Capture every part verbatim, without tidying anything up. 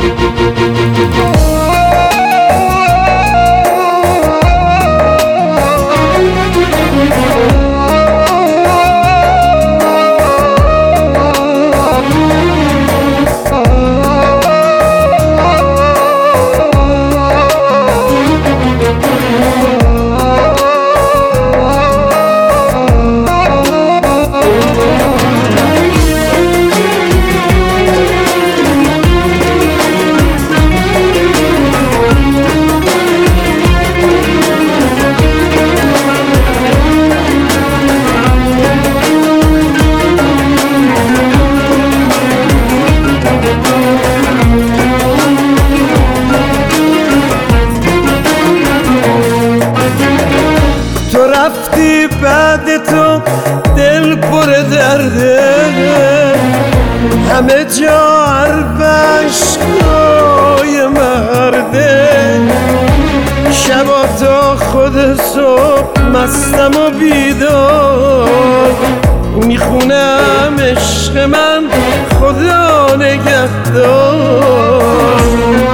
رفتی بعد تو دل پر درده، همه جا حرف عشقای مرده. شبا تا خود صبح مستم و بیدار، میخونم عشق من خدا نگهدار.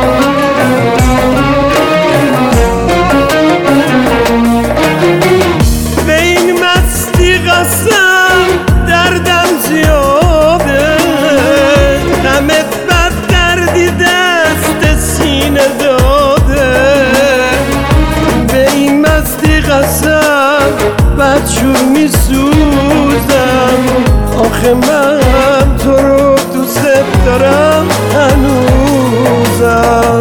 دردم زیاده، غمت بد دردی دست سینه داده. به این مستی قسم بدجور میسوزم، آخه من تو رو دوست دارم هنوزم.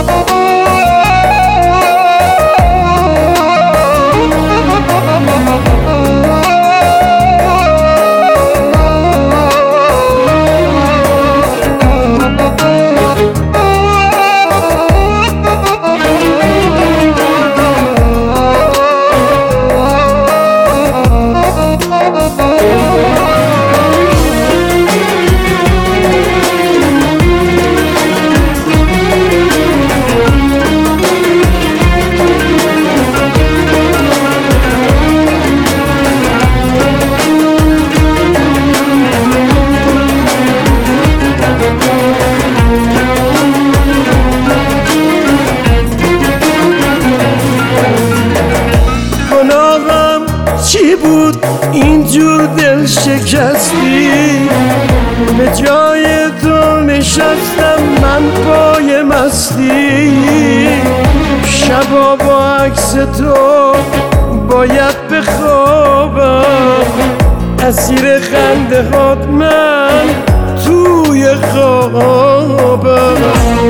چی بود اینجور دل شکستی؟ به جای تو نشستم من پای مستی. شبا با عکس تو باید بخوابم، اسیر خنده هات من توی خوابم.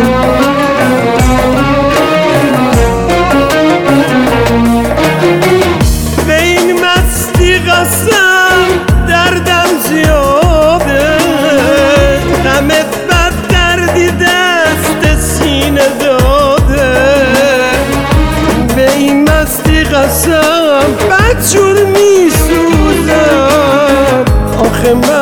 قسم دردم زیاده، غمت بد دردی دست سینه داده. به این مستی قسم بدجور میسوزم، آخه من